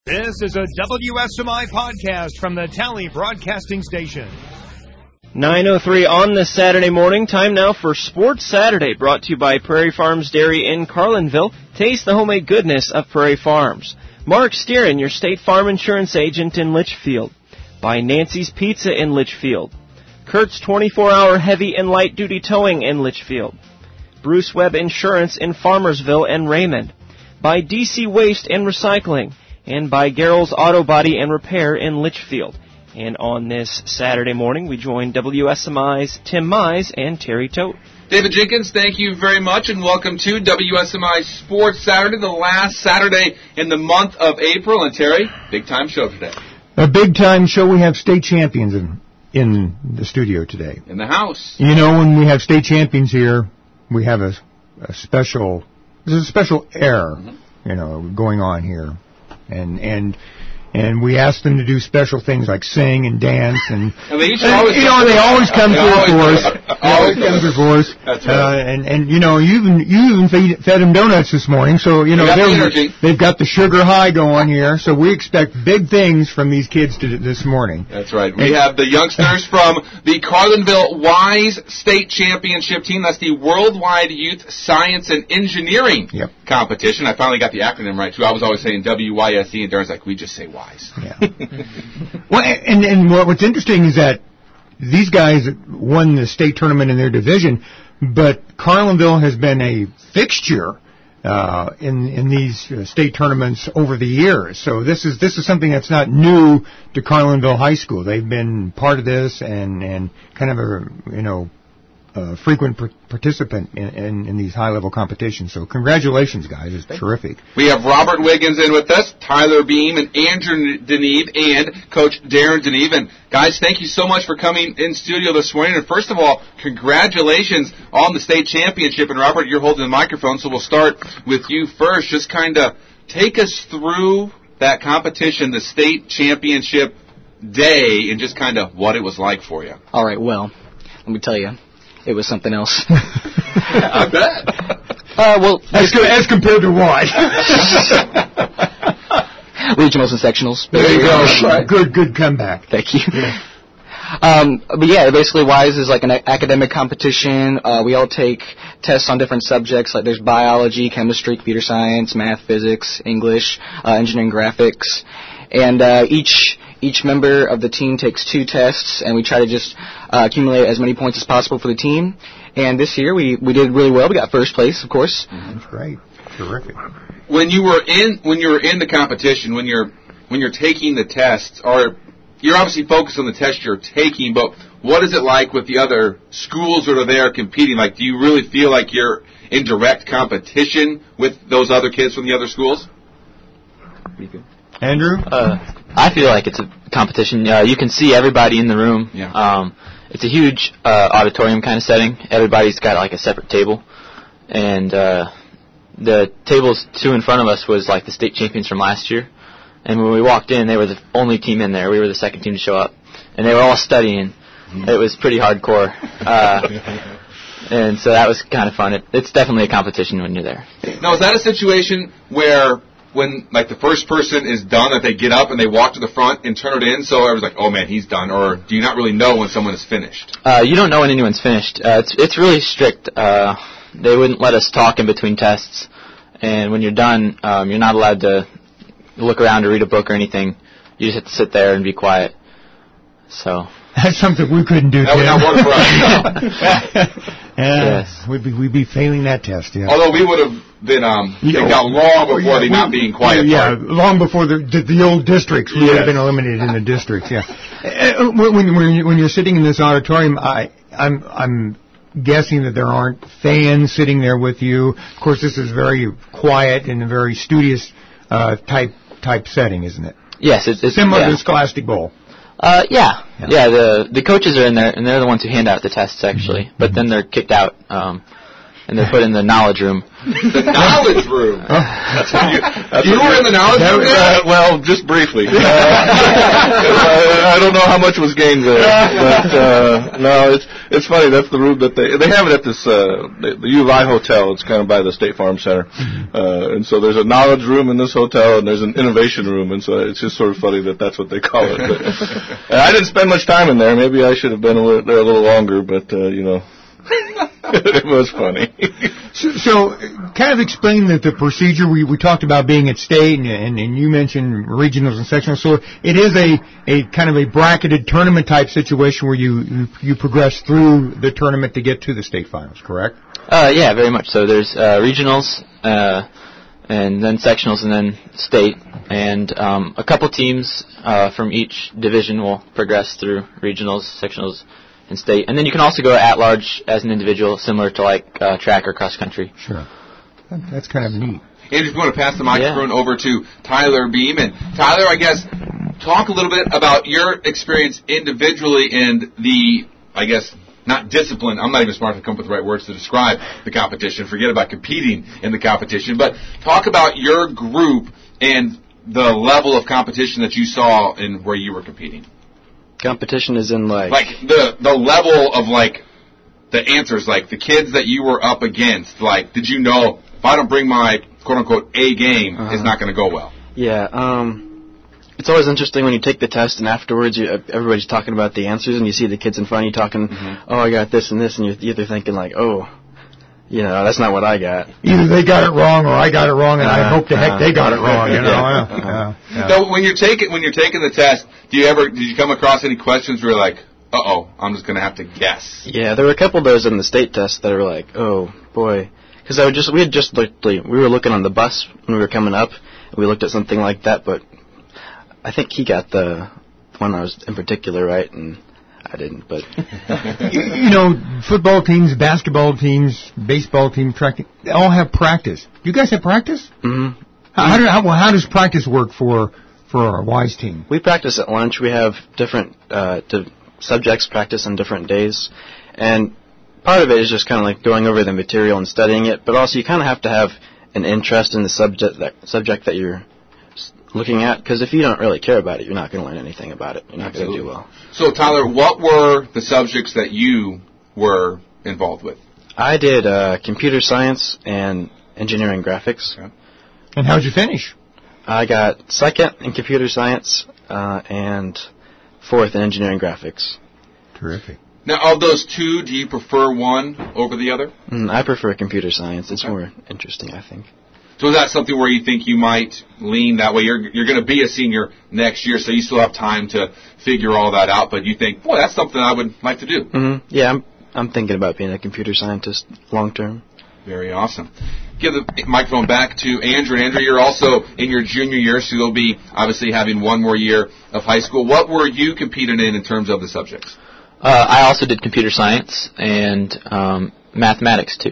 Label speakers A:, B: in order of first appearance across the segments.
A: This is a WSMI podcast from the Tally Broadcasting Station.
B: 9:03 on this Saturday morning. Time now for Sports Saturday, brought to you by Prairie Farms Dairy in Carlinville. Taste the homemade goodness of Prairie Farms. Mark Steeran, your State Farm Insurance agent in Litchfield. By Nancy's Pizza in Litchfield. Kurt's 24-hour heavy and light-duty towing in Litchfield. Bruce Webb Insurance in Farmersville and Raymond. By DC Waste and Recycling. And by Garrell's Auto Body and Repair in Litchfield. And on this Saturday morning, we join WSMI's Tim Mize and Terry Tote.
C: David Jenkins, thank you very much, and welcome to WSMI Sports Saturday, the last Saturday in the month of April. And Terry, big-time show today.
D: A big-time show. We have state champions in the studio today.
C: In the house.
D: You know, when we have state champions here, we have a special air, going on here. And we ask them to do special things like sing and dance, and they always come through for us. That's right. And you even fed them donuts this morning, so they've got the sugar high going here. So we expect big things from these kids this morning.
C: That's right. We have the youngsters from the Carlinville WISE State Championship team. That's the Worldwide Youth Science and Engineering competition. I finally got the acronym right too. I was always saying WYSE, and Darren's like, we just say WISE.
D: Yeah. Well, and what's interesting is that these guys won the state tournament in their division, but Carlinville has been a fixture in these state tournaments over the years. So this is something that's not new to Carlinville High School. They've been part of this and kind of a frequent participant in these high-level competitions. So congratulations, guys. It's terrific.
C: We have Robert Wiggins in with us, Tyler Beam, and Andrew Deneve, and Coach Darren Deneve. And guys, thank you so much for coming in studio this morning. And first of all, congratulations on the state championship. And Robert, you're holding the microphone, so we'll start with you first. Just kind of take us through that competition, the state championship day, and just kind of what it was like for you.
E: All right, well, let me tell you. It was something else.
C: I bet.
D: Well, as compared to what?
E: Regionals and sectionals.
D: There you go. Right. Good comeback.
E: Thank you. Yeah. But yeah, basically WISE is like an academic competition. We all take tests on different subjects, like there's biology, chemistry, computer science, math, physics, English, engineering, graphics, and each member of the team takes 2 tests, and we try to just accumulate as many points as possible for the team. And this year we did really well. We got first place, of course.
D: That's great. Terrific.
C: When you were in the competition, when you're taking the tests, or you're obviously focused on the test you're taking, but what is it like with the other schools that are there competing? Like, do you really feel like you're in direct competition with those other kids from the other schools?
D: Andrew?
F: I feel like it's a competition. You can see everybody in the room.
C: Yeah.
F: It's a huge auditorium kind of setting. Everybody's got like a separate table. And the tables 2 in front of us was like the state champions from last year. And when we walked in, they were the only team in there. We were the second team to show up. And they were all studying. It was pretty hardcore. And so that was kind of fun. It's definitely a competition when you're there.
C: Now, is that a situation where when, like, the first person is done, that they get up and they walk to the front and turn it in, so everyone's like, oh, man, he's done? Or do you not really know when someone is finished?
F: You don't know when anyone's finished. It's really strict. They wouldn't let us talk in between tests. And when you're done, you're not allowed to look around or read a book or anything. You just have to sit there and be quiet. So
D: that's something we couldn't do.
C: That would not work for us.
D: Yes. We'd be failing that test. Yeah.
C: Although we would have been kicked out long before the not being quiet.
D: Yeah, long before the old districts. We would have been eliminated in the districts. Yeah. When you're sitting in this auditorium, I'm guessing that there aren't fans sitting there with you. Of course, this is very quiet and a very studious type setting, isn't it?
F: Yes, it's
D: similar to Scholastic Bowl.
F: Yeah. The coaches are in there, and they're the ones who hand out the tests, actually. But then they're kicked out and they're put in the knowledge room.
C: The knowledge room. You were in the knowledge room there?
G: Well, just briefly. I don't know how much was gained there, but no, it's funny. That's the room that they have it at this the U of I hotel. It's kind of by the State Farm Center, and so there's a knowledge room in this hotel, and there's an innovation room, and so it's just sort of funny that that's what they call it. But, I didn't spend much time in there. Maybe I should have been there a little longer, but you know. It was funny.
D: So, kind of explain the procedure. We talked about being at state, and you mentioned regionals and sectionals. So, it is a kind of a bracketed tournament type situation where you progress through the tournament to get to the state finals, correct?
F: Yeah, very much so. There's regionals, and then sectionals, and then state. And a couple teams from each division will progress through regionals, sectionals, and state. And then you can also go at large as an individual, similar to like track or cross country.
D: Sure. That's kind of neat.
C: Andrew, if you want to pass the microphone over to Tyler Beam. And Tyler, I guess, talk a little bit about your experience individually and the, I guess, not discipline. I'm not even smart to come up with the right words to describe the competition. Forget about competing in the competition. But talk about your group and the level of competition that you saw in where you were competing.
E: Competition is in like
C: the level of like the answers, like the kids that you were up against. Like, did you know if I don't bring my quote unquote A game, it's not going to go well?
E: Yeah. It's always interesting when you take the test and afterwards everybody's talking about the answers and you see the kids in front of you talking, oh, I got this and this, and you're either thinking like, oh, you know, that's not what I got.
D: Either they got it wrong or I got it wrong, and I hope to heck they got it wrong. You know.
C: Now, when you're taking the test, did you come across any questions where you're like, I'm just going to have to guess?
E: Yeah, there were a couple of those in the state test that were like, oh boy, because we were looking on the bus when we were coming up, and we looked at something like that, but I think he got the one I was in particular right, and I didn't, but...
D: you know, football teams, basketball teams, baseball team, track team, they all have practice. Do you guys have practice?
E: Mm-hmm.
D: How does practice work for our WISE team?
E: We practice at lunch. We have different subjects practice on different days, and part of it is just kind of like going over the material and studying it, but also you kind of have to have an interest in the subject that you're looking at, because if you don't really care about it, you're not going to learn anything about it. You're not going to do well.
C: So, Tyler, what were the subjects that you were involved with?
E: I did computer science and engineering graphics.
C: Okay.
D: And how'd you finish?
E: I got second in computer science and fourth in engineering graphics.
D: Terrific.
C: Now, of those two, do you prefer one over the other?
E: I prefer computer science. It's more interesting, I think.
C: So is that something where you think you might lean that way? You're going to be a senior next year, so you still have time to figure all that out, but you think, boy, that's something I would like to do.
E: Mm-hmm. Yeah, I'm thinking about being a computer scientist long term.
C: Very awesome. Give the microphone back to Andrew. Andrew, you're also in your junior year, so you'll be obviously having one more year of high school. What were you competing in terms of the subjects?
F: I also did computer science and mathematics, too.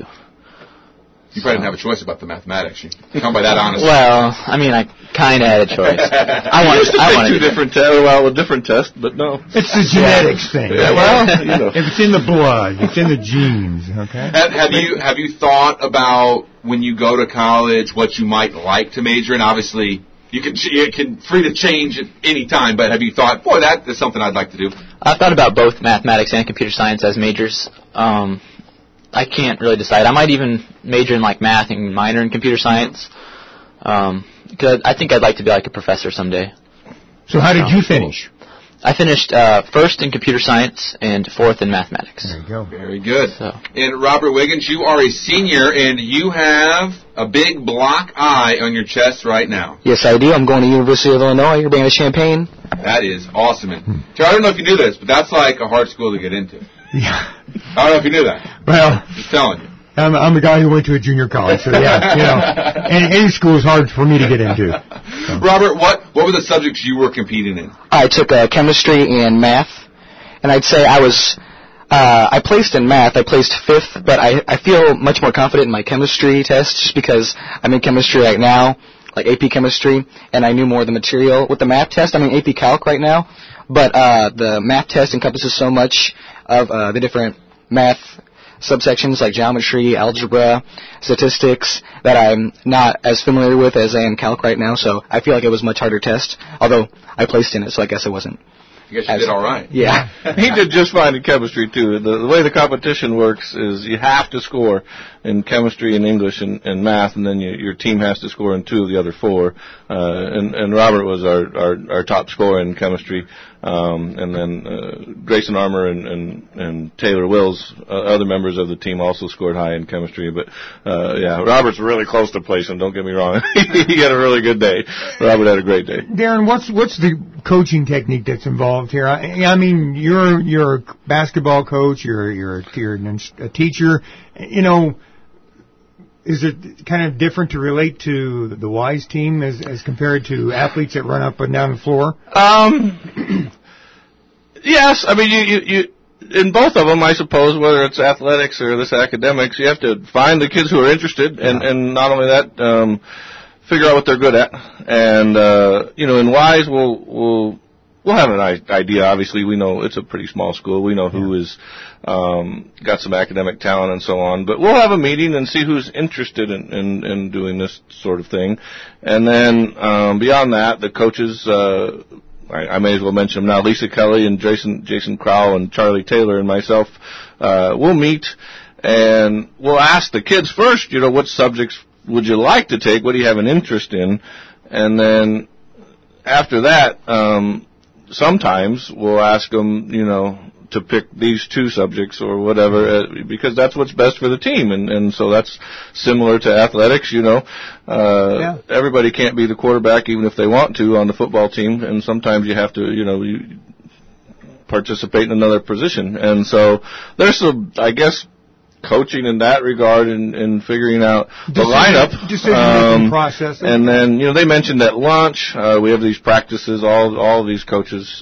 C: You probably didn't have a choice about the mathematics. You come by that honestly.
F: Well, I mean, I kind of had a choice. I wanted
G: two different tests. Well, a different test, but no.
D: It's the genetics thing.
G: Yeah, well, you know.
D: If it's in the blood, it's in the genes. Okay.
C: Have you thought about when you go to college what you might like to major in? Obviously, you can free to change at any time. But have you thought, boy, that is something I'd like to do?
F: I've thought about both mathematics and computer science as majors. I can't really decide. I might even major in like math and minor in computer science. Because I think I'd like to be like a professor someday.
D: So how did you finish?
F: I finished first in computer science and fourth in mathematics.
D: There you go.
C: Very good.
F: So.
C: And Robert Wiggins, you are a senior, and you have a big block eye on your chest right now.
E: Yes, I do. I'm going to University of Illinois. You're bringing a Champaign.
C: That is awesome. And I don't know if you knew this, but that's like a hard school to get into.
D: Yeah.
C: I don't know if you knew that.
D: Well,
C: just telling you.
D: I'm the guy who went to a junior college, so yeah, you know, any school is hard for me to get into. So.
C: Robert, what were the subjects you were competing in?
E: I took chemistry and math, and I'd say I placed in math. I placed fifth, but I feel much more confident in my chemistry test just because I'm in chemistry right now, like AP chemistry, and I knew more of the material. With the math test, I'm in AP Calc right now, but the math test encompasses so much of the different math subsections like geometry, algebra, statistics that I'm not as familiar with as I am calc right now, so I feel like it was a much harder test, although I placed in it, so I guess it wasn't.
C: I guess you did all right.
E: Yeah.
G: He did just fine in chemistry, too. The way the competition works is you have to score in chemistry and English and math, and then your team has to score in 2 of the other 4. And Robert was our top scorer in chemistry. And then Grayson Armour and Taylor Wills, other members of the team, also scored high in chemistry. But, yeah, Robert's really close to placing, don't get me wrong. He had a really good day. Robert had a great day.
D: Darren, what's the coaching technique that's involved here? I mean, you're a basketball coach, you're a teacher. You know, is it kind of different to relate to the Wise team as compared to athletes that run up and down the floor?
G: Yes, I mean, you in both of them, I suppose, whether it's athletics or this academics, you have to find the kids who are interested, and not only that, figure out what they're good at. And, in Wise, we'll have an idea. Obviously, we know it's a pretty small school. We know who is got some academic talent and so on. But we'll have a meeting and see who's interested in doing this sort of thing. And then beyond that, the coaches, I may as well mention them now, Lisa Kelly and Jason Crowell and Charlie Taylor and myself, we'll meet and we'll ask the kids first, what subjects would you like to take? What do you have an interest in? And then after that, sometimes we'll ask them, to pick these 2 subjects or whatever, because that's what's best for the team. And so that's similar to athletics, Everybody can't be the quarterback even if they want to on the football team, and sometimes you have to, you participate in another position. And so there's some, I guess, coaching in that regard and figuring out the lineup.
D: Decision-making process.
G: And then, they mentioned at lunch, we have these practices, all of these coaches,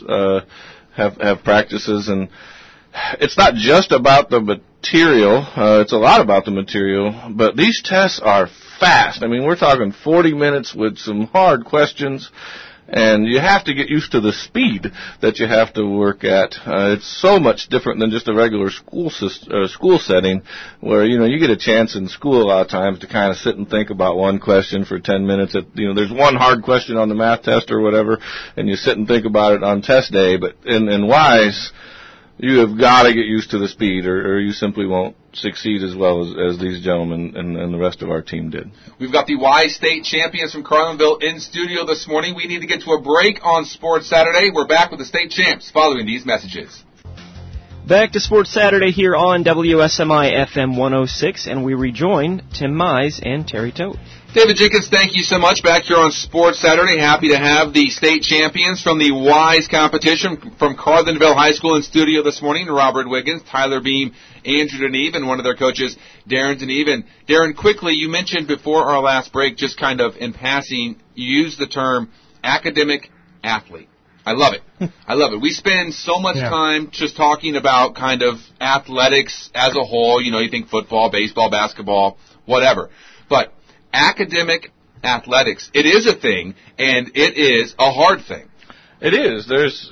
G: have practices, and it's not just about the material, it's a lot about the material, but these tests are fast. I mean, we're talking 40 minutes with some hard questions, and you have to get used to the speed that you have to work at. It's so much different than just a regular school setting where, you get a chance in school a lot of times to kind of sit and think about one question for 10 minutes. There's one hard question on the math test or whatever, and you sit and think about it on test day. But in Wise, you have got to get used to the speed or you simply won't succeed as well as these gentlemen and the rest of our team did.
C: We've got the Wise State champions from Carlinville in studio this morning. We need to get to a break on Sports Saturday. We're back with the state champs following these messages.
B: Back to Sports Saturday here on WSMI FM 106, and we rejoin Tim Mize and Terry Tote.
C: David Jenkins, thank you so much. Back here on Sports Saturday, happy to have the state champions from the Wise competition from Carlinville High School in studio this morning. Robert Wiggins, Tyler Beam, Andrew Deneve, and one of their coaches, Darren Deneve. And Darren, quickly, you mentioned before our last break, just kind of in passing, you used the term academic athlete. I love it. I love it. We spend so much time just talking about kind of athletics as a whole. You think football, baseball, basketball, whatever. But academic athletics, it is a thing, and it is a hard thing.
G: It is. There's,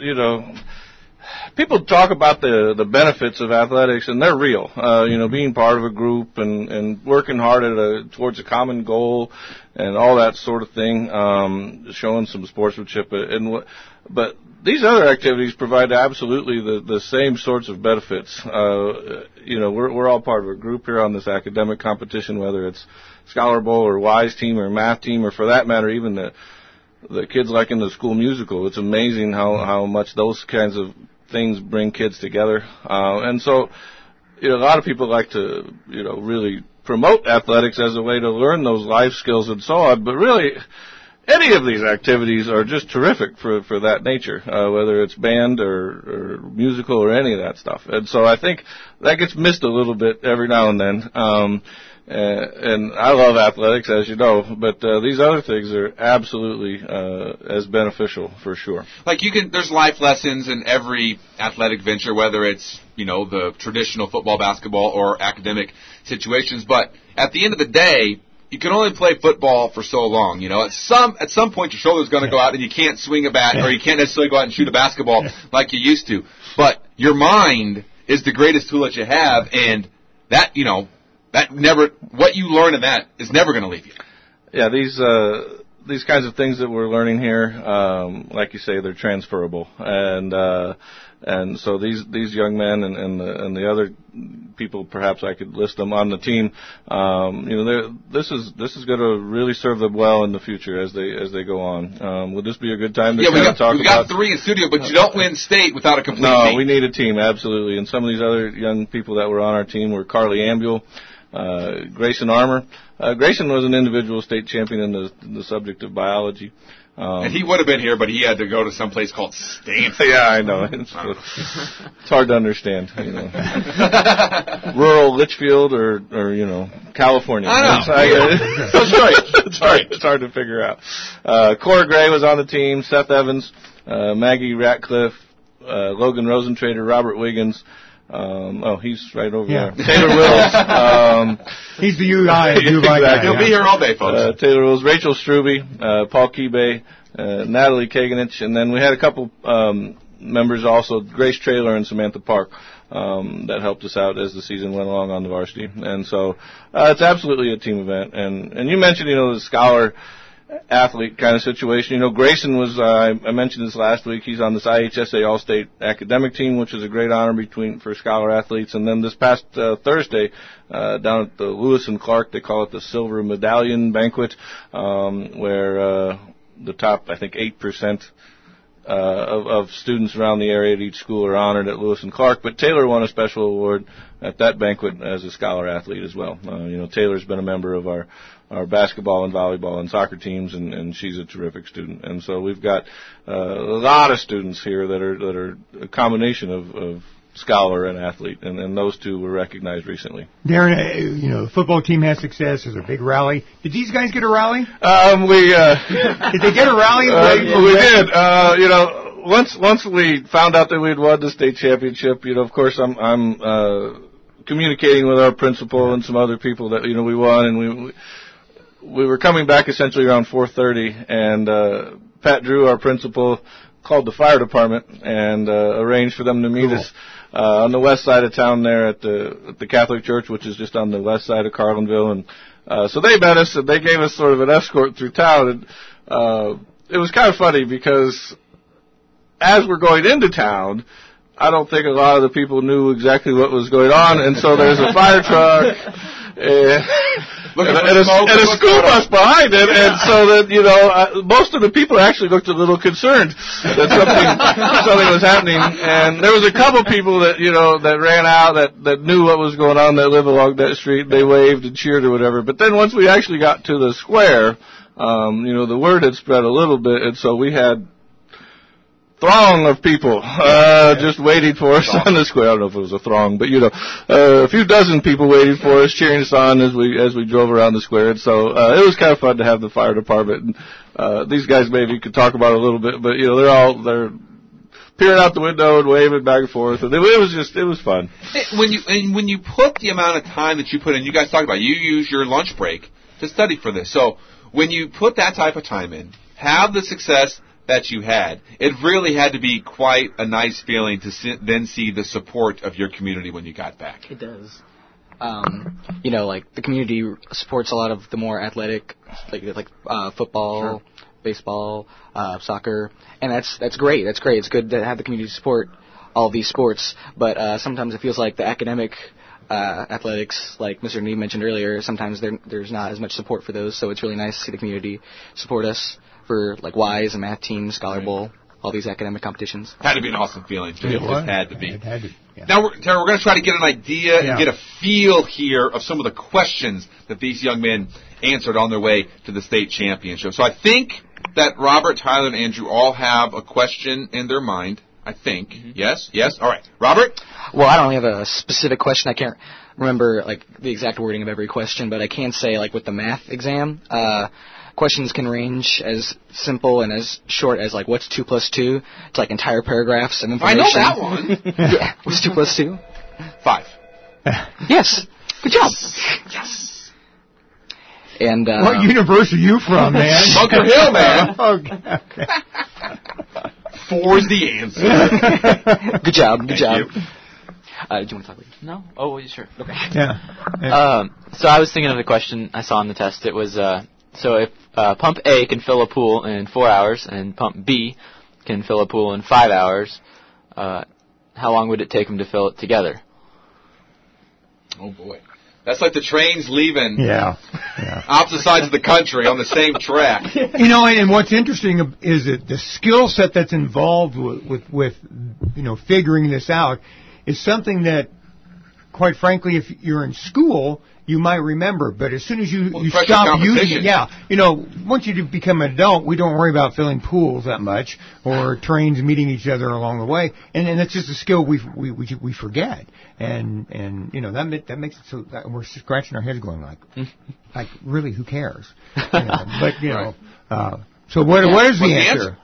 G: people talk about the benefits of athletics, and they're real. Being part of a group and working hard towards a common goal and all that sort of thing, showing some sportsmanship. But these other activities provide absolutely the same sorts of benefits. We're all part of a group here on this academic competition, whether it's Scholar Bowl or Wise team or math team, or for that matter, even the kids like in the school musical. It's amazing how much those kinds of things bring kids together. And so, a lot of people like to, really promote athletics as a way to learn those life skills and so on. But really, any of these activities are just terrific for that nature, whether it's band or musical or any of that stuff. And so I think that gets missed a little bit every now and then. And I love athletics, as you know, but these other things are absolutely as beneficial for sure.
C: Like there's life lessons in every athletic venture, whether it's the traditional football, basketball, or academic situations. But at the end of the day, you can only play football for so long. At some point your shoulder's going to go out and you can't swing a bat, or you can't necessarily go out and shoot a basketball like you used to. But your mind is the greatest tool that you have, and that never, what you learn in that is never going to leave you.
G: Yeah, these kinds of things that we're learning here, like you say, they're transferable, and so these young men and the other people, perhaps I could list them on the team. This is going to really serve them well in the future as they go on. Would this be a good time to talk about?
C: We got 3 in studio, but you don't win state without a complete team.
G: No, we need a team, absolutely. And some of these other young people that were on our team were Carly Ambule, Grayson Armour. Grayson was an individual state champion in the subject of biology.
C: And he would have been here, but he had to go to some place called Stanford.
G: Yeah, I know. It's hard to understand. Rural Litchfield or California.
C: I know.
G: That's right. It's hard to figure out. Cora Gray was on the team. Seth Evans, Maggie Ratcliffe, Logan Rosentrader, Robert Wiggins. He's right over there. Taylor Wills.
D: He's the UI guy.
C: Exactly. He'll be here all day, folks.
G: Taylor Wills, Rachel Struby, Paul Kebe, Natalie Kaganich, and then we had a couple members also, Grace Traylor and Samantha Park, that helped us out as the season went along on the varsity. And so it's absolutely a team event. And you mentioned, the scholar athlete kind of situation. Grayson was, I mentioned this last week, he's on this IHSA All-State Academic Team, which is a great honor for scholar athletes. And then this past Thursday, down at the Lewis and Clark, they call it the Silver Medallion Banquet, where the top, I think, 8% of students around the area at each school are honored at Lewis and Clark. But Taylor won a special award at that banquet as a scholar athlete as well. Taylor's been a member of our basketball and volleyball and soccer teams, and she's a terrific student. And so we've got a lot of students here that are a combination of scholar and athlete, and those two were recognized recently.
D: Darren, the football team had success. There's a big rally. Did these guys get a rally?
G: Did
D: they get a rally?
G: We did. Once we found out that we had won the state championship, of course I'm communicating with our principal and some other people that we won, and we were coming back essentially around 4:30, and Pat Drew, our principal, called the fire department and arranged for them to meet us on the west side of town there at the Catholic Church, which is just on the west side of Carlinville. And so they met us, and they gave us sort of an escort through town. And it was kind of funny because as we're going into town, I don't think a lot of the people knew exactly what was going on, and so there's a fire truck and a school bus behind it, and so that most of the people actually looked a little concerned that something was happening, and there was a couple people that that ran out that knew what was going on, that live along that street. They waved and cheered or whatever. But then once we actually got to the square, the word had spread a little bit, and so we had throng of people just waiting for us on the square. I don't know if it was a throng, but a few dozen people waiting for us, cheering us on as we drove around the square. And so it was kind of fun to have the fire department. And these guys maybe could talk about it a little bit, but they're peering out the window and waving back and forth, and it was fun.
C: When you put the amount of time that you put in, you guys talked about you use your lunch break to study for this. So when you put that type of time in, have the success that you had, it really had to be quite a nice feeling to then see the support of your community when you got back.
E: It does. The community supports a lot of the more athletic, like football, baseball, soccer, and that's great. That's great. It's good to have the community support all these sports, but sometimes it feels like the academic athletics, like Mr. Neeb mentioned earlier, sometimes there's not as much support for those, so it's really nice to see the community support us for WISE and math teams, Scholar Bowl, all these academic competitions.
C: Had to be an awesome feeling. It just had to be.
D: It had to. Yeah.
C: Now, Tara, we're going to try to get an idea and get a feel here of some of the questions that these young men answered on their way to the state championship. So I think that Robert, Tyler, and Andrew all have a question in their mind. I think. Mm-hmm. Yes? All right. Robert?
E: Well, I don't have a specific question. I can't remember the exact wording of every question, but I can say with the math exam, questions can range as simple and as short as what's 2 + 2 to entire paragraphs of information.
C: I know that one.
E: Yeah, what's 2 + 2?
C: 5.
E: Yes. Good job.
C: Yes.
E: And
D: what universe are you from, man?
C: Bunker Hill, man.
D: Okay.
C: 4's the answer.
E: Good job.
C: Thank you.
E: Do you want to talk about it?
F: No? Oh, sure. Okay.
D: Yeah.
F: So I was thinking of the question I saw on the test. It was, so if pump A can fill a pool in 4 hours and pump B can fill a pool in 5 hours, how long would it take them to fill it together?
C: Oh, boy. That's like the trains leaving opposite sides of the country on the same track.
D: You know, and what's interesting is that the skill set that's involved with figuring this out is something that, quite frankly, if you're in school, you might remember, but as soon as you stop using it, once you become an adult, we don't worry about filling pools that much or trains meeting each other along the way, and that's just a skill we forget, and that makes it so that we're scratching our heads going like really, who cares? So what is the answer?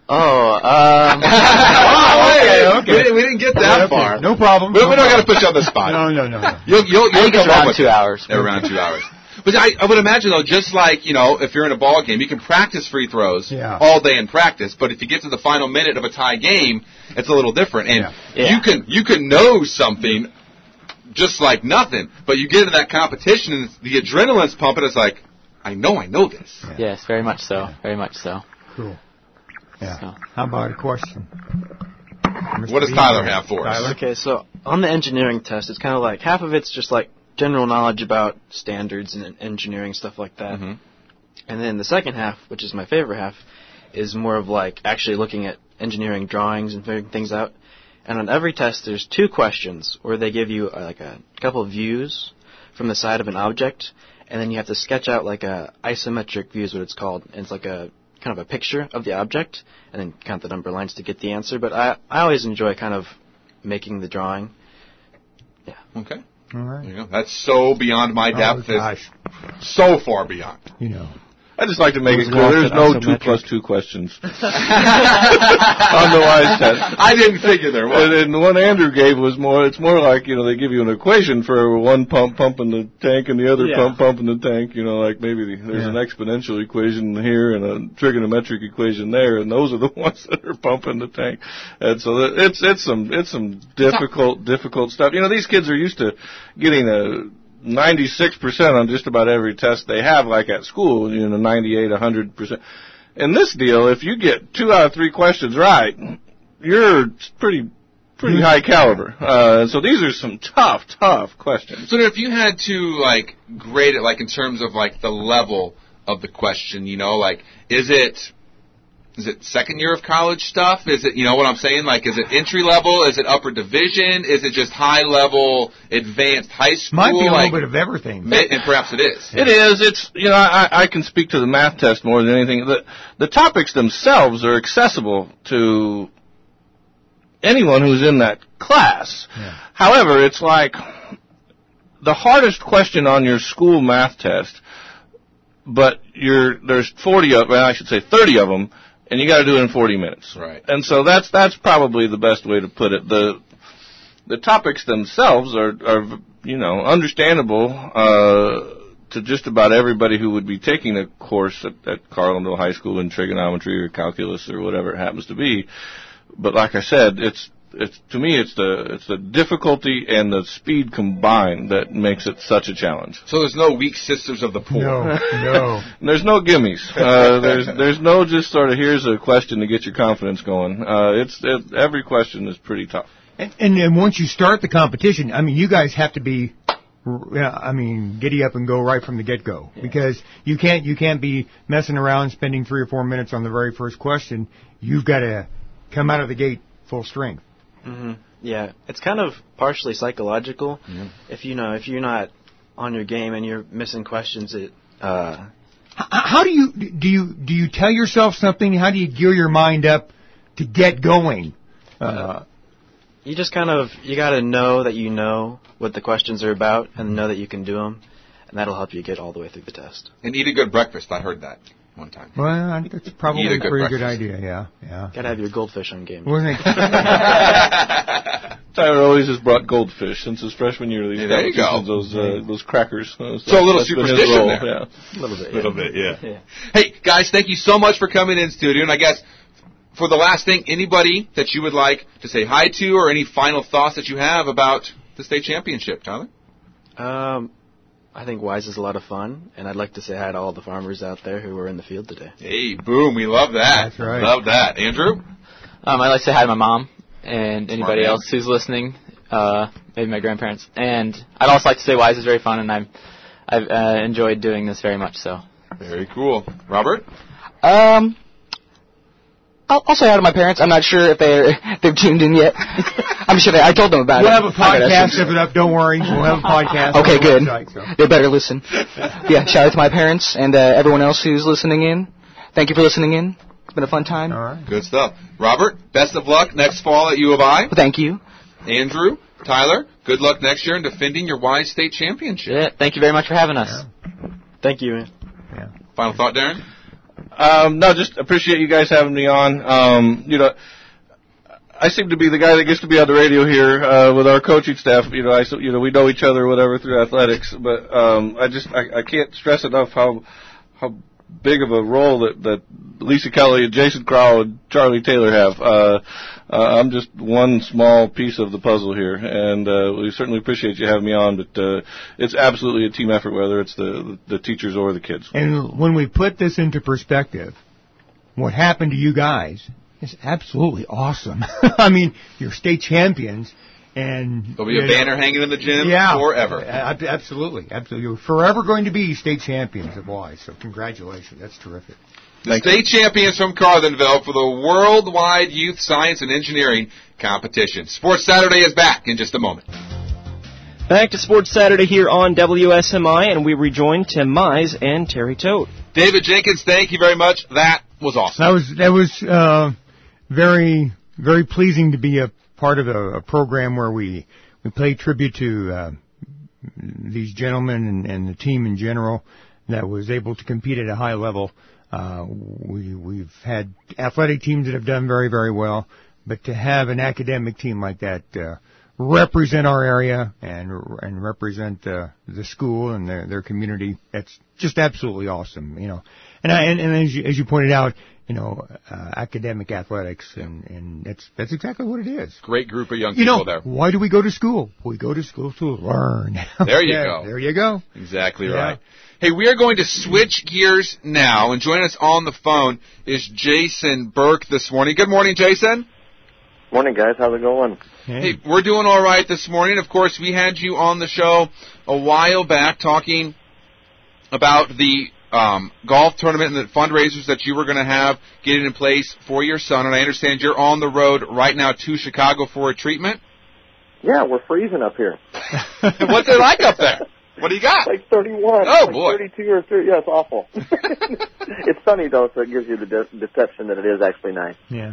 C: Okay. We didn't get that far.
D: No problem.
C: We don't got to put you on the spot.
D: No.
C: You'll
F: come around 2 hours.
C: Around 2 hours. But I would imagine, though, just like, if you're in a ball game, you can practice free throws all day in practice, but if you get to the final minute of a tie game, it's a little different. And you can know something just like nothing, but you get into that competition and the adrenaline's pumping. It's like, I know this.
F: Yeah. Yes, very much so. Very much so.
D: Cool. Yeah. So. How about a question?
C: What does Tyler have for us?
H: Okay, so on the engineering test, it's kind of like half of it's just like general knowledge about standards and engineering, stuff like that. Mm-hmm. And then the second half, which is my favorite half, is more of like actually looking at engineering drawings and figuring things out. And on every test, there's 2 questions where they give you like a couple of views from the side of an object, and then you have to sketch out like a isometric view is what it's called. And it's like a kind of a picture of the object, and then count the number of lines to get the answer. But I always enjoy kind of making the drawing. Yeah.
C: Okay.
D: All right.
C: There you go. That's so beyond my depth.
D: Oh, gosh.
C: So far beyond.
G: I just like to make it clear there's no 2 plus 2 questions on the WISE test.
C: I didn't figure there was.
G: And the one Andrew gave was it's more like, they give you an equation for one pump pumping the tank and the other pump pumping the tank, like maybe there's an exponential equation here and a trigonometric equation there, and those are the ones that are pumping the tank. And so it's some difficult stuff. These kids are used to getting a 96% on just about every test they have, like at school, 98, 100%. In this deal, if you get 2 out of 3 questions right, you're pretty high caliber. So these are some tough questions.
C: So if you had to, grade it, in terms of, the level of the question, is it second year of college stuff? Is it, what I'm saying? Is it entry level? Is it upper division? Is it just high level, advanced high school?
D: Might be a little bit of everything.
C: And perhaps it is.
G: It is. It's, I can speak to the math test more than anything. The topics themselves are accessible to anyone who's in that class. Yeah. However, it's like the hardest question on your school math test, but there's 30 of them, and you got to do it in 40 minutes.
C: Right.
G: And so that's probably the best way to put it. The topics themselves are understandable to just about everybody who would be taking a course at Carlinville High School in trigonometry or calculus or whatever it happens to be. But like I said, it's to me it's the difficulty and the speed combined that makes it such a challenge.
C: So there's no weak sisters of the poor.
D: No.
G: There's no gimmies. There's no just sort of here's a question to get your confidence going. Every question is pretty tough.
D: And once you start the competition, you guys have to be, giddy up and go right from the get-go, because you can't be messing around spending 3 or 4 minutes on the very first question. You've got to come out of the gate full strength.
H: Mm-hmm. Yeah, it's kind of partially psychological. Mm-hmm. If you're not on your game and you're missing questions,
D: How do you tell yourself something? How do you gear your mind up to get going?
H: You just you got to know that you know what the questions are about and know that you can do them, and that'll help you get all the way through the test.
C: And eat a good breakfast. I heard that one time.
D: Well, I think that's probably a pretty good idea. Yeah.
H: Got to have your goldfish on game.
D: Wasn't it?
G: Tyler always has brought goldfish since his freshman year.
C: There you go.
G: Those crackers.
C: So a little superstition there.
G: Yeah.
H: A little bit,
C: yeah. Hey, guys, thank you so much for coming in studio. And I guess for the last thing, anybody that you would like to say hi to or any final thoughts that you have about the state championship, Tyler?
H: I think Wise is a lot of fun, and I'd like to say hi to all the farmers out there who were in the field today.
C: Hey, boom, we love that.
D: That's right.
C: Love that. Andrew?
F: I'd like to say hi to my mom and anybody else who's listening, maybe my grandparents. And I'd also like to say Wise is very fun, and I've enjoyed doing this very much. So.
C: Very cool. Robert?
E: I'll say hi to my parents. I'm not sure if they've tuned in yet. I'm sure I told them about
D: We'll
E: it.
D: have a podcast of it up. Don't worry. We'll have a podcast.
E: Okay,
D: on the
E: good.
D: website, so.
E: They better listen. Yeah, shout out to my parents and everyone else who's listening in. Thank you for listening in. It's been a fun time.
D: All right.
C: Good stuff. Robert, best of luck next fall at U of I.
E: Thank you.
C: Andrew, Tyler, good luck next year in defending your Wise State Championship.
F: Yeah, thank you very much for having us.
D: Yeah.
H: Thank you, man.
D: Yeah.
C: Final thought, Darren?
G: No, just appreciate you guys having me on. I seem to be the guy that gets to be on the radio here with our coaching staff. We know each other or whatever through athletics, but I can't stress enough how big of a role that Lisa Kelly and Jason Crow and Charlie Taylor have. I'm just one small piece of the puzzle here, and we certainly appreciate you having me on, but it's absolutely a team effort, whether it's the teachers or the kids.
D: And when we put this into perspective, what happened to you guys is absolutely awesome. I mean, you're state champions, and
C: There'll be a banner hanging in the gym forever.
D: Absolutely. You're forever going to be state champions of Wise, so congratulations. That's terrific.
C: The state champions from Carlinville for the Worldwide Youth Science and Engineering Competition. Sports Saturday is back in just a moment.
B: Back to Sports Saturday here on WSMI, and we rejoin Tim Mize and Terry Todt.
C: David Jenkins, thank you very much. That was awesome.
D: That was very, very pleasing to be a part of a program where we pay tribute to these gentlemen and the team in general that was able to compete at a high level. We've had athletic teams that have done very, very well, but to have an academic team like that represent our area and represent the school and their community, that's just absolutely awesome, And as you pointed out, academic athletics, and that's exactly what it is.
C: Great group of young people there.
D: Why do we go to school? We go to school to learn.
C: There you go.
D: There you go.
C: Exactly right. Hey, we are going to switch gears now, and joining us on the phone is Jason Burke this morning. Good morning, Jason.
I: Morning, guys. How's it going?
C: Hey, we're doing all right this morning. Of course, we had you on the show a while back talking about the golf tournament and the fundraisers that you were going to have getting in place for your son, and I understand you're on the road right now to Chicago for a treatment?
I: Yeah, we're freezing up here.
C: What's it like up there? What do you got?
I: Like 31.
C: Oh,
I: like
C: boy.
I: 32 or 30. Yeah, it's awful. It's sunny, though, so it gives you the deception that it is actually nice.
D: Yeah.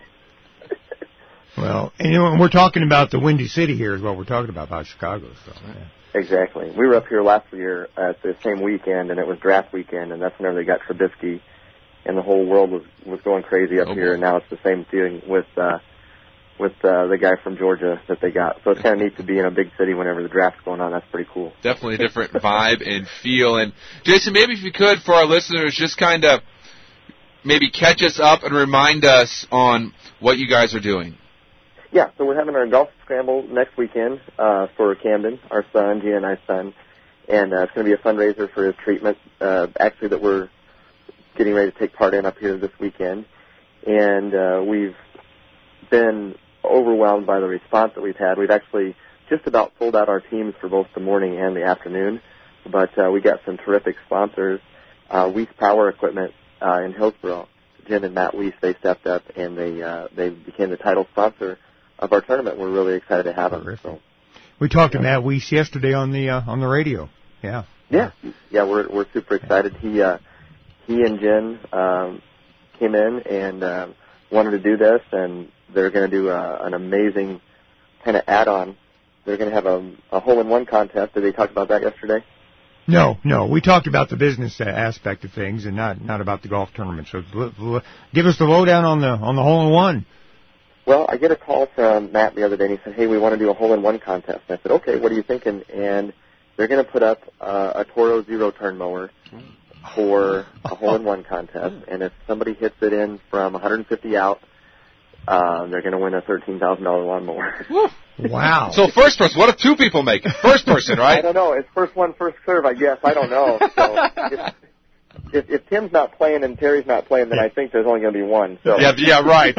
D: Well, and we're talking about the Windy City here is what we're talking about Chicago. So, yeah.
I: Exactly. We were up here last year at the same weekend, and it was draft weekend, and that's whenever they got Trubisky, and the whole world was going crazy up here, and now it's the same thing with the guy from Georgia that they got. So it's kind of neat to be in a big city whenever the draft's going on. That's pretty cool.
C: Definitely a different vibe and feel. And, Jason, maybe if you could, for our listeners, just kind of maybe catch us up and remind us on what you guys are doing.
I: Yeah, so we're having our golf scramble next weekend for Camden, our son, Gina and I's son. And it's going to be a fundraiser for his treatment, actually, that we're getting ready to take part in up here this weekend. And we've been overwhelmed by the response that we've had. We've actually just about sold out our teams for both the morning and the afternoon, but we got some terrific sponsors. Weiss Power Equipment in Hillsborough, Jim and Matt Weiss, they stepped up and they became the title sponsor of our tournament. We're really excited to have them. So.
D: We talked to Matt Weiss yesterday on the radio. Yeah.
I: Yeah, we're super excited. He and Jen came in and wanted to do this, and they're going to do an amazing kind of add-on. They're going to have a hole-in-one contest. Did they talk about that yesterday?
D: No. We talked about the business aspect of things and not about the golf tournament. So give us the lowdown on the hole-in-one.
I: Well, I get a call from Matt the other day, and he said, hey, we want to do a hole-in-one contest. And I said, okay, what are you thinking? And they're going to put up a Toro zero-turn mower for a hole-in-one contest. And if somebody hits it in from 150 out, they're going to win a $13,000 lawnmower.
D: Wow.
C: So first person, what if two people make it? First person, right?
I: I don't know. It's first one, first serve, I guess. I don't know. So if Tim's not playing and Terry's not playing, then I think there's only going to be one. So.
C: Yeah, right.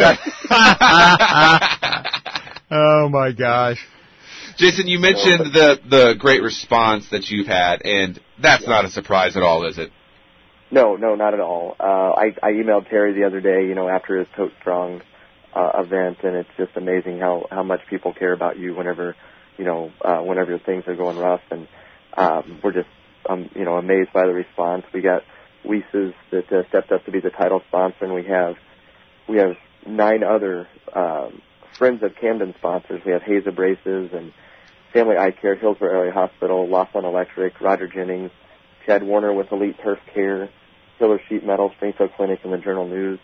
D: Oh, my gosh.
C: Jason, you mentioned the great response that you've had, and that's not a surprise at all, is it?
I: No, not at all. I emailed Terry the other day, after his Tote Strong event, and it's just amazing how much people care about you whenever things are going rough, and we're just amazed by the response. We got Weese's that stepped up to be the title sponsor, and we have 9 other Friends of Camden sponsors. We have Haza Braces and Family Eye Care, Hillsborough Area Hospital, Laughlin Electric, Roger Jennings, Chad Warner with Elite Turf Care, Hiller Sheet Metal, Springfield Clinic, and the Journal News.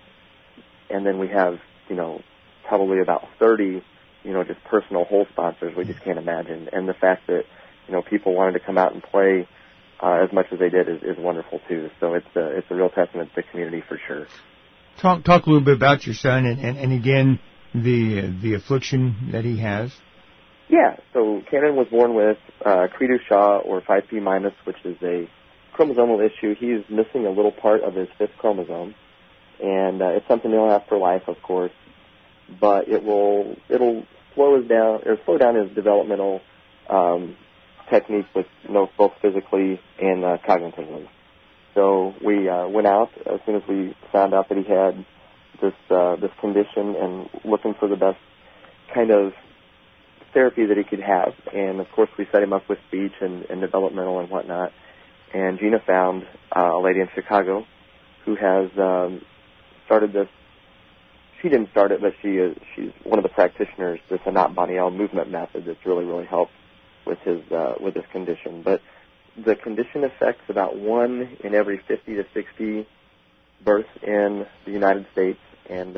I: And then we have, probably about 30, just personal hole sponsors we just can't imagine. And the fact that, people wanted to come out and play as much as they did is wonderful too. So it's a real testament to the community for sure.
D: Talk a little bit about your son and again the affliction that he has.
I: Yeah, so Camden was born with Cri du Chat, or 5p minus, which is a chromosomal issue. He's missing a little part of his 5th chromosome, and it's something he'll have for life, of course. But it'll slow down his developmental technique, with both physically and cognitively. So we went out as soon as we found out that he had this condition, and looking for the best kind of therapy that he could have. And of course we set him up with speech and developmental and whatnot. And Gina found a lady in Chicago who has started this. She didn't start it, but she's one of the practitioners, this Anat Baniel movement method that's really helped with his condition. But the condition affects about 1 in every 50 to 60 births in the United States, and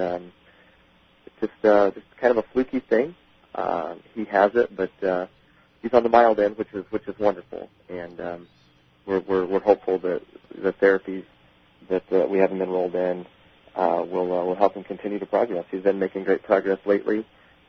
I: it's just kind of a fluky thing. He has it, but he's on the mild end, which is wonderful, and we're hopeful that the therapies that we have him enrolled in will help him continue to progress. He's been making great progress lately,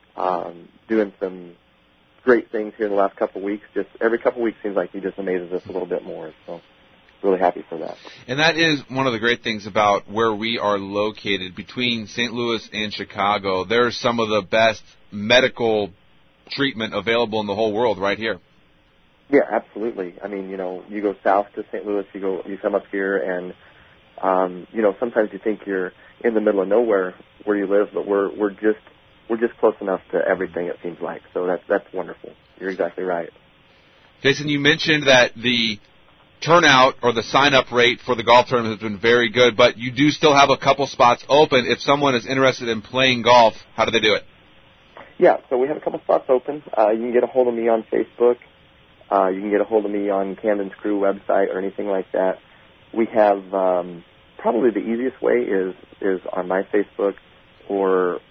I: doing some great things here in the last couple of weeks. Just every couple of weeks seems like he just amazes us a little bit more. So really happy for that.
C: And that is one of the great things about where we are located between St. Louis and Chicago. There's some of the best medical treatment available in the whole world right here.
I: Yeah, absolutely. I mean, you go south to St. Louis, you come up here, and sometimes you think you're in the middle of nowhere where you live, but we're just close enough to everything, it seems like. So that's wonderful. You're exactly right.
C: Jason, you mentioned that the turnout or the sign-up rate for the golf tournament has been very good, but you do still have a couple spots open. If someone is interested in playing golf, how do they do it?
I: Yeah, so we have a couple spots open. You can get a hold of me on Facebook. You can get a hold of me on Camden's Crew website or anything like that. We have probably the easiest way is on my Facebook or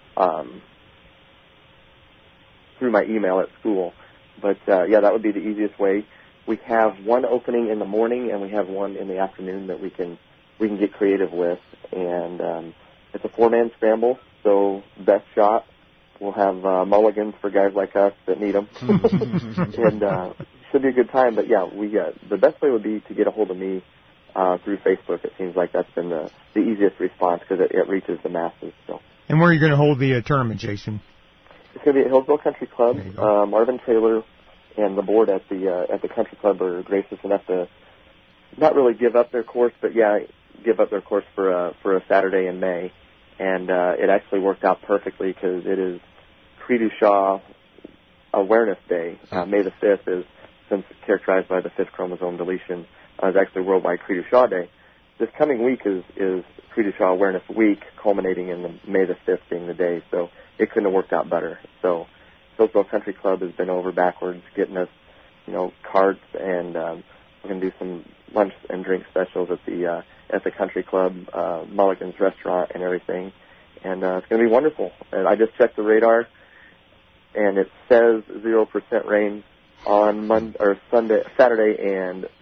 I: through my email at school. But that would be the easiest way. We have one opening in the morning, and we have one in the afternoon that we can get creative with. And it's a 4-man scramble, so best shot. We'll have mulligans for guys like us that need them. And should be a good time. But the best way would be to get a hold of me through Facebook. It seems like that's been the easiest response because it reaches the masses. So. And
D: where are you going to hold the tournament, Jason?
I: It's going to be at Hillsborough Country Club. Marvin Taylor and the board at the country club are gracious enough to not really give up their course, but give up their course for a Saturday in May. And it actually worked out perfectly because it is Cri du Chat Awareness Day. May the 5th is, since characterized by the 5th chromosome deletion, is actually Worldwide Cri du Chat Day. This coming week is Cri du Chat Awareness Week, culminating in May the 5th being the day. So it couldn't have worked out better. So Hillsborough Country Club has been over backwards getting us, carts, and we're going to do some lunch and drink specials at the country club, Mulligan's restaurant, and everything. And it's going to be wonderful. And I just checked the radar, and it says 0% rain on Saturday, and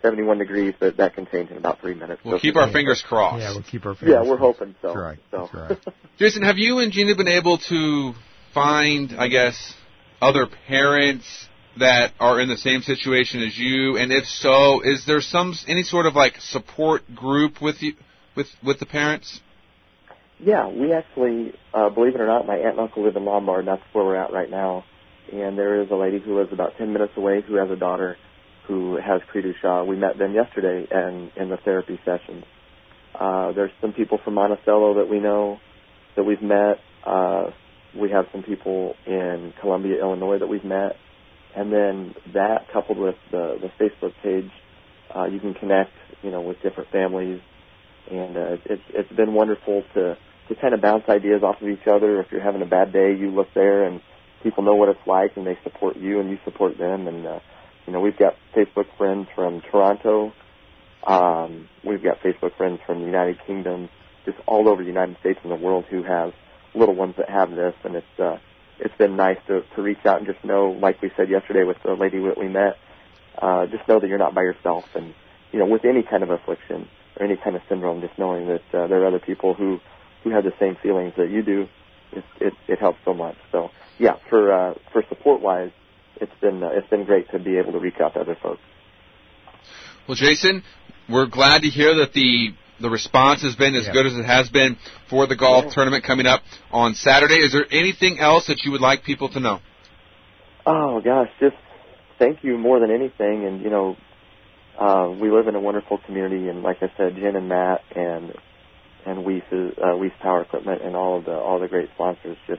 I: 71 degrees, but that can change in about 3 minutes.
C: We'll keep our fingers crossed.
D: Yeah, we'll keep our fingers crossed.
I: Yeah, we're hoping so.
D: That's right.
I: So.
D: That's right.
C: Jason, have you and Gina been able to find, I guess, other parents that are in the same situation as you? And if so, is there any sort of like support group with you, with the parents?
I: Yeah, we actually, believe it or not, my aunt and uncle live in Lombard, and that's where we're at right now. And there is a lady who lives about 10 minutes away who has a daughter who has Cri-du-Chat. We met them yesterday in the therapy sessions. There's some people from Monticello that we know that we've met. We have some people in Columbia, Illinois that we've met. And then that coupled with the Facebook page, you can connect, with different families. And it's been wonderful to kind of bounce ideas off of each other. If you're having a bad day, you look there and people know what it's like and they support you and you support them. And, we've got Facebook friends from Toronto. We've got Facebook friends from the United Kingdom, just all over the United States and the world who have little ones that have this. And it's been nice to reach out and just know, like we said yesterday with the lady that we met, just know that you're not by yourself. And, with any kind of affliction or any kind of syndrome, just knowing that there are other people who have the same feelings that you do, it helps so much. So, yeah, for support-wise, it's been great to be able to reach out to other folks.
C: Well, Jason, we're glad to hear that the response has been as good as it has been for the golf tournament coming up on Saturday. Is there anything else that you would like people to know?
I: Oh, gosh, just thank you more than anything. And, we live in a wonderful community, and like I said, Jen and Matt and Weiss Power Equipment and all the great sponsors, just,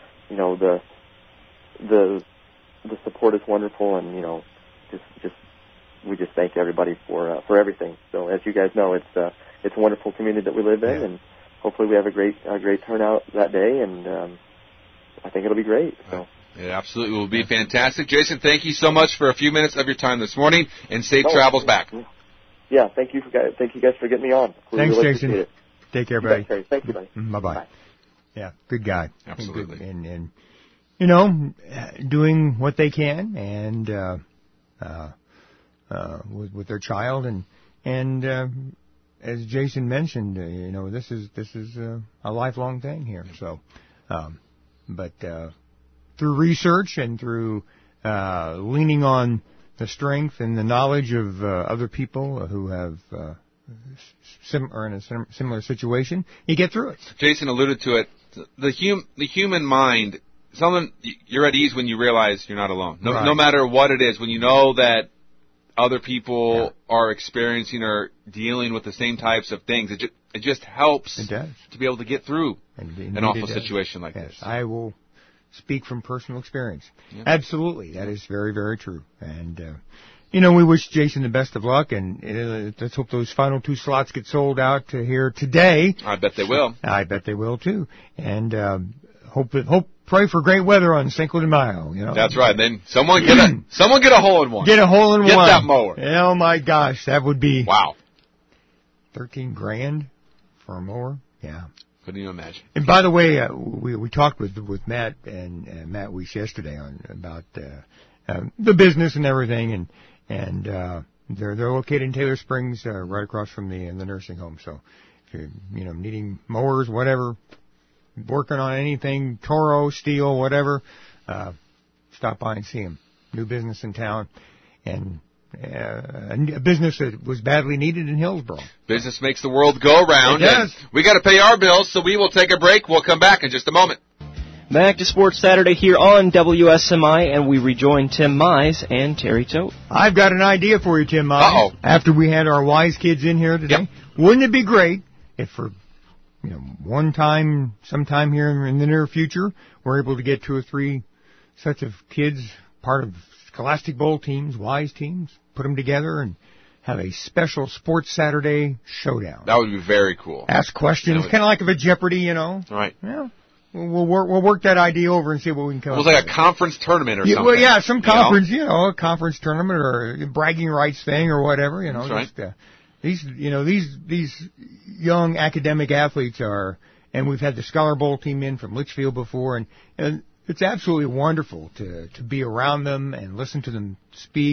I: the support is wonderful, and, we just thank everybody for everything. So as you guys know, it's a wonderful community that we live in, and hopefully we have a great turnout that day, and I think it'll be great. So.
C: It absolutely will be fantastic. Jason, thank you so much for a few minutes of your time this morning, and safe travels back.
I: Yeah, thank you guys for getting me on.
D: Thanks,
I: really
D: Jason. Take care, buddy.
I: Thank you, buddy.
D: Bye-bye.
I: Bye.
D: Yeah, good guy.
C: Absolutely.
D: And doing what they can and with their child and as Jason mentioned, this is a lifelong thing here. So, but through research and through leaning on the strength and the knowledge of other people who have are in a similar situation, you get through it.
C: Jason alluded to it. The human mind. You're at ease when you realize you're not alone. No matter what it is, when you know that other people are experiencing or dealing with the same types of things, it just helps to be able to get through an awful situation like this.
D: I will speak from personal experience. Yeah. Absolutely. That is very, very true. And, we wish Jason the best of luck, and let's hope those final 2 slots get sold out here today.
C: I bet they will.
D: I bet they will, too. And pray for great weather on Cinco de Mayo.
C: That's right. Then someone get a hole in one.
D: Get a hole in one.
C: Get that mower.
D: Oh my gosh, that would be
C: wow.
D: $13,000 for a mower. Yeah.
C: Couldn't you imagine?
D: And by the way, we talked with Matt and Matt Weiss yesterday about the business and everything, and they're located in Taylor Springs, right across from the nursing home. So if you're needing mowers, whatever, working on anything, Toro, steel, whatever, stop by and see them. New business in town, and a business that was badly needed in Hillsborough.
C: Business makes the world go round.
D: It does.
C: We got to pay our bills, so we will take a break. We'll come back in just a moment.
B: Back to Sports Saturday here on WSMI, and we rejoin Tim Mize and Terry Tote.
D: I've got an idea for you, Tim Mize.
C: Uh-oh.
D: After we had our wise kids in here today, wouldn't it be great if for sometime here in the near future, we're able to get 2 or 3 sets of kids, part of Scholastic Bowl teams, wise teams, put them together and have a special Sports Saturday showdown.
C: That would be very cool.
D: Ask questions, kind of like a Jeopardy,
C: Right.
D: Yeah. We'll work that idea over and see what we can come up with.
C: It was like a conference tournament or something.
D: Well, yeah, some conference, a conference tournament or a bragging rights thing or whatever,
C: That's right.
D: These young academic athletes and we've had the Scholar Bowl team in from Litchfield before, and it's absolutely wonderful to be around them and listen to them speak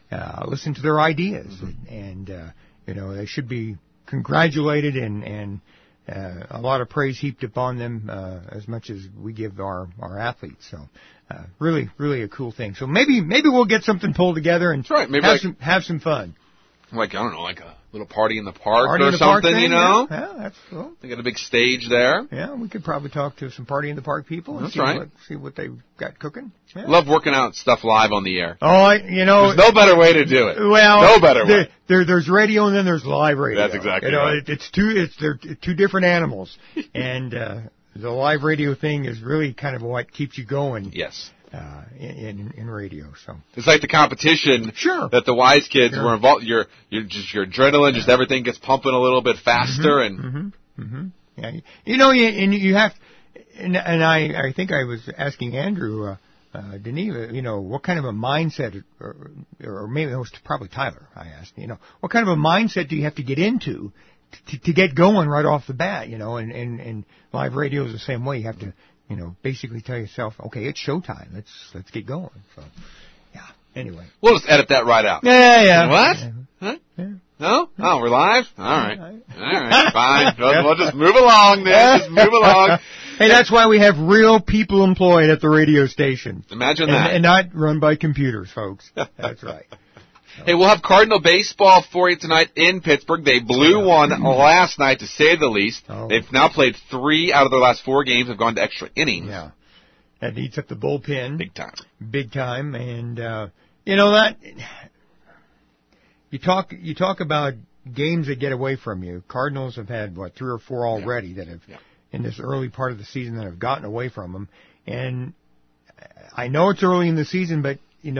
D: listen to their ideas, and they should be congratulated and a lot of praise heaped upon them as much as we give our athletes. So really, really a cool thing. So maybe we'll get something pulled together and have some fun.
C: Like, I don't know, like a little party in the park
D: party
C: or
D: in the
C: something,
D: park thing,
C: you know?
D: Yeah, that's cool.
C: They got a big stage there.
D: Yeah, we could probably talk to some party in the park people and see what they've got cooking. Yeah.
C: Love working out stuff live on the air.
D: Oh,
C: there's no better way to do it.
D: Well,
C: no better way.
D: There's radio and then there's live radio.
C: That's exactly right.
D: They're two different animals, and the live radio thing is really kind of what keeps you going.
C: Yes.
D: In radio, so
C: it's like the competition.
D: Sure.
C: That the Wise kids were involved. Your adrenaline, just everything gets pumping a little bit faster,
D: Yeah, you have, and I think I was asking Andrew Deneve, what kind of a mindset, or maybe it was probably Tyler. I asked, what kind of a mindset do you have to get into to get going right off the bat, and live radio is the same way. You have to, basically tell yourself, okay, it's showtime. Let's get going. So, yeah. Anyway,
C: we'll just edit that right out.
D: Yeah.
C: What? Huh? Yeah. No? Oh, we're live? All right. Fine. We'll just move along then. Just move along.
D: Hey, that's why we have real people employed at the radio station.
C: Imagine that.
D: And not run by computers, folks. That's right.
C: Hey, we'll have Cardinal baseball for you tonight in Pittsburgh. They blew one last night, to say the least. Oh. They've now played 3 out of their last 4 games. Have gone to extra innings.
D: Yeah, that eats up the bullpen
C: big time.
D: And that you talk about games that get away from you. Cardinals have had 3 or 4 already that have in this early part of the season that have gotten away from them. And I know it's early in the season, but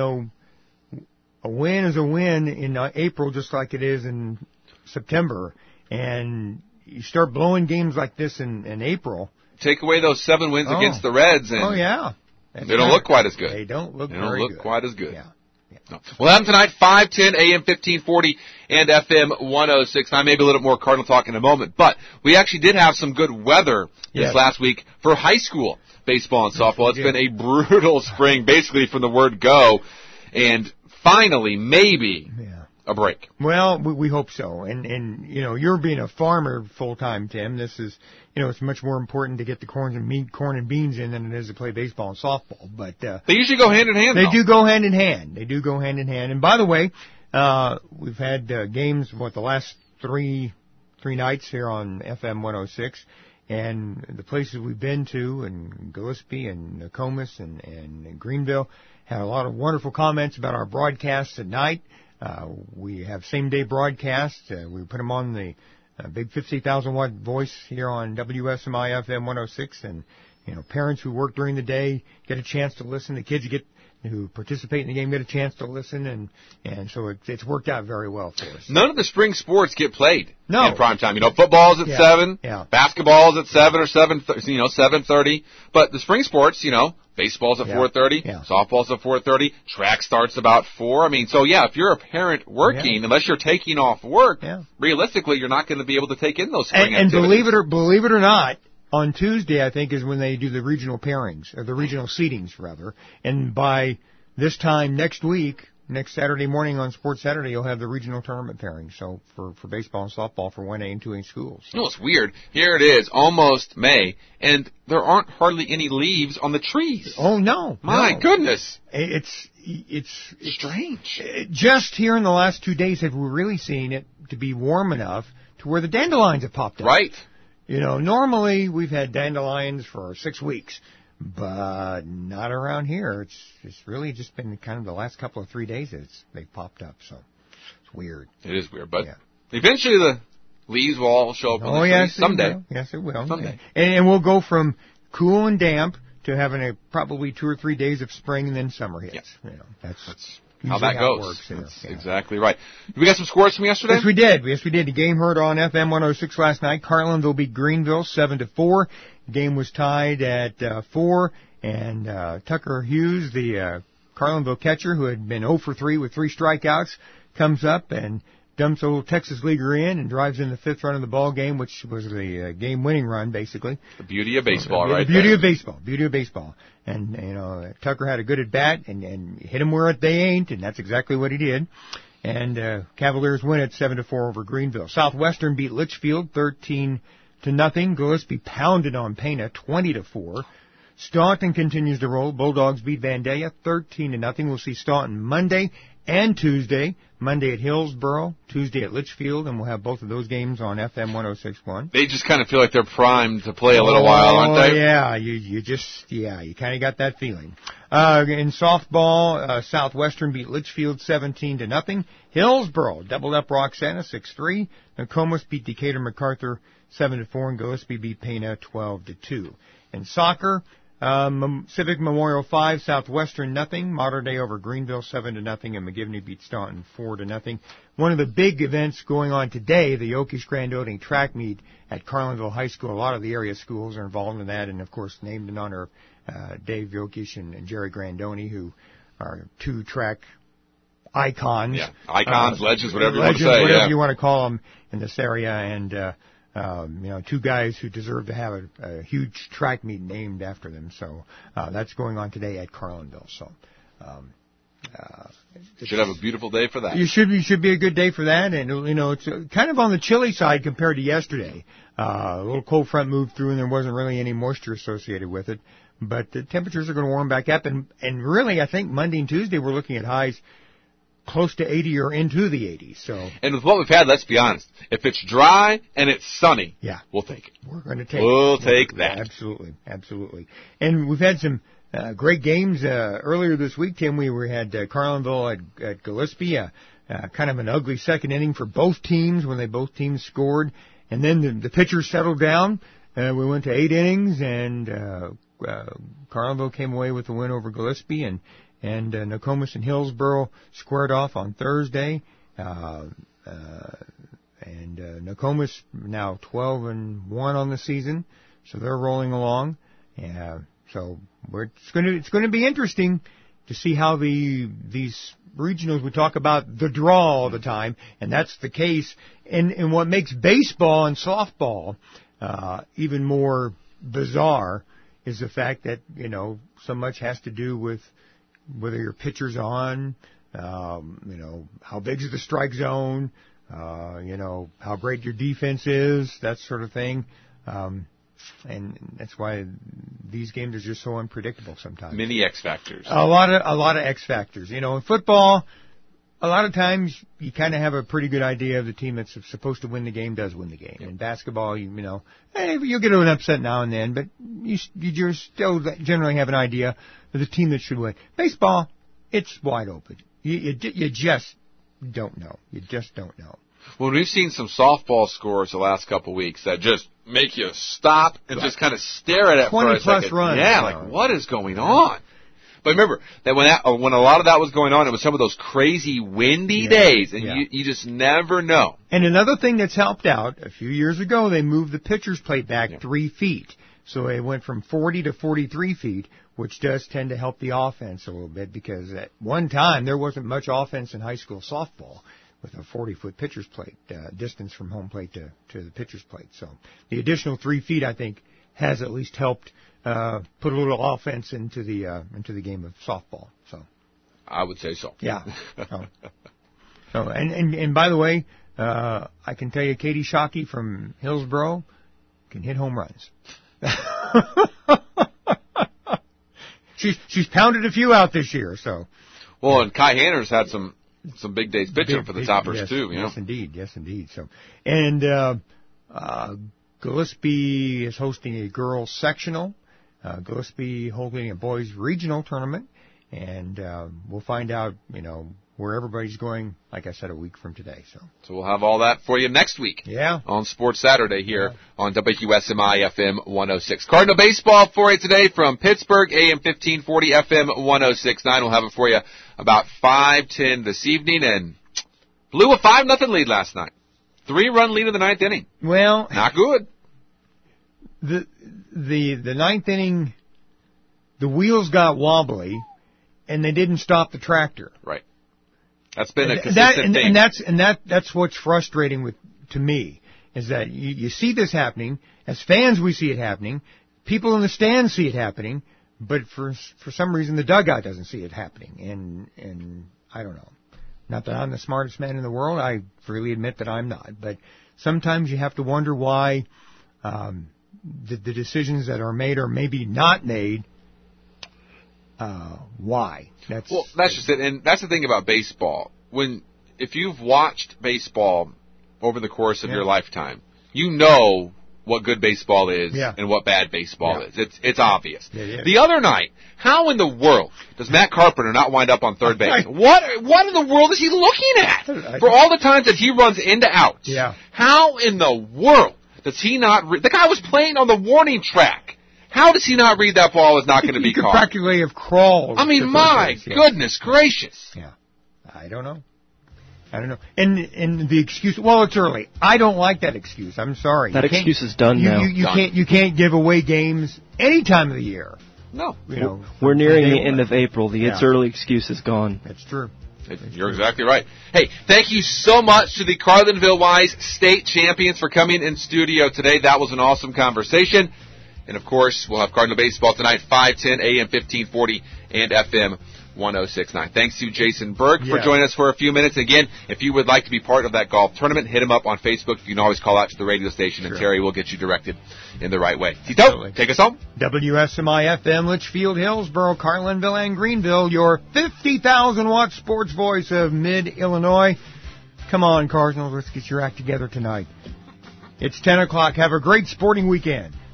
D: a win is a win in April, just like it is in September. And you start blowing games like this in April.
C: Take away those 7 wins against the Reds, and they don't look quite as good.
D: They don't look
C: quite as good.
D: Yeah.
C: No. We'll have them tonight, 510 AM 1540 and FM 106.9. Maybe a little bit more Cardinal talk in a moment. But we actually did have some good weather this last week for high school baseball and softball. It's been a brutal spring, basically from the word go. And finally, maybe a break.
D: Well, we hope so. And you're being a farmer full-time, Tim. This is, it's much more important to get the corn and beans in than it is to play baseball and softball. But
C: they usually go hand in hand,
D: They do go hand in hand. They do go hand in hand. And by the way, we've had games, the last three nights here on FM 106. And the places we've been to, in Gillespie and Nokomis and Greenville, had a lot of wonderful comments about our broadcasts at night. We have same-day broadcasts. We put them on the big 50,000-watt voice here on WSMI FM 106. And, parents who work during the day get a chance to listen. The kids who participate in the game get a chance to listen. And so it's worked out very well for us.
C: None of the spring sports get played
D: in
C: prime time. Football's at 7.
D: Yeah.
C: Basketball's at 7 or 7:30. But the spring sports, baseball's at 4:30.
D: Yeah.
C: Softball's at 4:30. Track starts about 4. If you're a parent working, unless you're taking off work, realistically, you're not going to be able to take in those spring activities.
D: And believe it or not, on Tuesday, I think, is when they do the regional pairings, or the regional seedings, rather. And by this time next week, next Saturday morning on Sports Saturday, you'll have the regional tournament pairing. So for baseball and softball for 1A and 2A schools. So.
C: It's weird. Here it is, almost May, and there aren't hardly any leaves on the trees.
D: Oh, no.
C: My goodness.
D: It's
C: strange.
D: Just here in the last 2 days have we really seen it to be warm enough to where the dandelions have popped up.
C: Right.
D: Normally we've had dandelions for 6 weeks, but not around here. It's really just been kind of the last couple of 3 days they've popped up, so it's weird.
C: It is weird, but eventually the leaves will all show up on the trees someday.
D: Yes, it will.
C: Someday.
D: And we'll go from cool and damp to having probably 2 or 3 days of spring and then summer hits.
C: Yeah.
D: That's
C: how that goes.
D: Works there.
C: That's exactly right. We got some scores from yesterday?
D: Yes, we did. The game heard on FM 106 last night. Carlinville beat Greenville 7-4. The game was tied at 4, and Tucker Hughes, the Carlinville catcher, who had been 0 for 3 with 3 strikeouts, comes up and dumps a little Texas leaguer in and drives in the 5th run of the ball game, which was the game-winning run, basically.
C: The beauty of baseball,
D: right?
C: The
D: beauty
C: there.
D: of baseball. Beauty of baseball. And Tucker had a good at bat and hit him where they ain't, and that's exactly what he did. And Cavaliers win at 7-4 over Greenville. Southwestern beat Litchfield 13-0. Gillespie pounded on Pana 20-4. Staunton continues to roll. Bulldogs beat Vandalia 13-0. We'll see Staunton Monday and Tuesday. Monday at Hillsboro, Tuesday at Litchfield, and we'll have both of those games on FM 106.1.
C: They just kind of feel like they're primed to play a little while, aren't they?
D: Yeah, you kind of got that feeling. In softball, Southwestern beat Litchfield 17-0. Hillsboro doubled up Roxana 6-3. Nokomis beat Decatur MacArthur 7-4, and Gillespie beat Pana 12-2. In soccer, Civic Memorial 5, Southwestern 0. Mater Dei over Greenville 7-0, and McGivney beat Staunton 4-0. One of the big events going on today, the Okies Grand Opening track meet at Carlinville High School. A lot of the area schools are involved in that, and of course named in honor of Dave Yokish and Jerry Grandoni, who are 2 track icons.
C: Yeah, icons, legends, whatever
D: legends,
C: you want to say.
D: Whatever you want to call them in this area, and 2 guys who deserve to have a huge track meet named after them. So that's going on today at Carlinville. So
C: should have a beautiful day for that.
D: You should be a good day for that. And it's kind of on the chilly side compared to yesterday. A little cold front moved through, and there wasn't really any moisture associated with it. But the temperatures are going to warm back up, and really, I think Monday and Tuesday we're looking at highs close to 80 or into the 80s. So,
C: and with what we've had, let's be honest, if it's dry and it's sunny, we'll take it.
D: We're going to take
C: We'll take that.
D: Absolutely. And we've had some great games earlier this week, Tim. We had Carlinville at Gillespie, kind of an ugly second inning for both teams when both teams scored. And then the pitchers settled down. We went to 8 innings, and Carlinville came away with the win over Gillespie, and Nokomis and Hillsboro squared off on Thursday. And Nokomis now 12-1 on the season, so they're rolling along. So it's going to be interesting to see how these regionals, we talk about the draw all the time, and that's the case. And what makes baseball and softball even more bizarre is the fact that so much has to do with whether your pitcher's on, how big is the strike zone, how great your defense is, that sort of thing. And that's why these games are just so unpredictable sometimes.
C: Many X factors.
D: A lot of X factors. In football, a lot of times you kind of have a pretty good idea of the team that's supposed to win the game does win the game. In basketball, you'll get an upset now and then, but you still generally have an idea of the team that should win. Baseball, it's wide open. You just don't know. You just don't know.
C: Well, we've seen some softball scores the last couple of weeks that just make you stop and just kind of stare at it for a second.
D: 20-plus runs.
C: Yeah, like what is going on? But remember that when a lot of that was going on, it was some of those crazy windy days, and you just never know.
D: And another thing that's helped out, a few years ago, they moved the pitcher's plate back 3 feet. So it went from 40 to 43 feet, which does tend to help the offense a little bit, because at one time there wasn't much offense in high school softball with a 40-foot pitcher's plate, distance from home plate to the pitcher's plate. So the additional 3 feet, I think, has at least helped put a little offense into the game of softball. So
C: I would say so.
D: Yeah. And by the way, I can tell you, Katie Shockey from Hillsboro can hit home runs. She's pounded a few out this year. So.
C: Well, and Kai Hanner's had some big days pitching for the Toppers
D: yes,
C: too.
D: Yes, indeed. So, and Gillespie is hosting a girls sectional. Gillespie holding a boys regional tournament, and we'll find out, where everybody's going, like I said, a week from today. So
C: we'll have all that for you next week.
D: Yeah.
C: On Sports Saturday here on WQSMI FM 106. Cardinal baseball for you today from Pittsburgh, AM 1540, FM 106.9. We'll have it for you about 5:10 this evening, and blew a 5-0 lead last night. 3-run lead in the 9th inning.
D: Well,
C: not good.
D: The 9th inning, the wheels got wobbly, and they didn't stop the tractor.
C: Right. That's been a consistent thing.
D: And that's what's frustrating to me, is that you see this happening. As fans, we see it happening. People in the stands see it happening, but for some reason the dugout doesn't see it happening. And I don't know. Not that I'm the smartest man in the world. I freely admit that I'm not. But sometimes you have to wonder why the decisions that are made or maybe not made. Why?
C: That's just it. And that's the thing about baseball. If you've watched baseball over the course of your lifetime, you know what good baseball is and what bad baseball is. It's obvious. The other night, how in the world does Matt Carpenter not wind up on third base? What in the world is he looking at? For all the times that he runs into outs. How in the world does he not the guy was playing on the warning track. How does he not read that ball is not going to be caught?
D: He could practically have crawled.
C: I mean, my goodness gracious.
D: Yeah. I don't know. And the excuse, well, it's early. I don't like that excuse. I'm sorry.
B: That excuse is done now.
D: You can't give away games any time of the year.
C: No.
B: We're nearing the end of April. The it's early excuse is gone.
D: That's true.
C: You're exactly right. Hey, thank you so much to the Carlinville Wise State Champions for coming in studio today. That was an awesome conversation. And, of course, we'll have Cardinal Baseball tonight, 5:10 a.m., 1540, and FM 106.9. Thanks to Jason Berg for joining us for a few minutes. Again, if you would like to be part of that golf tournament, hit him up on Facebook. You can always call out to the radio station, and Terry will get you directed in the right way. Tito, take us home.
D: WSMI FM, Litchfield, Hillsboro, Carlinville, and Greenville, your 50,000-watt sports voice of Mid-Illinois. Come on, Cardinals, let's get your act together tonight. It's 10 o'clock. Have a great sporting weekend.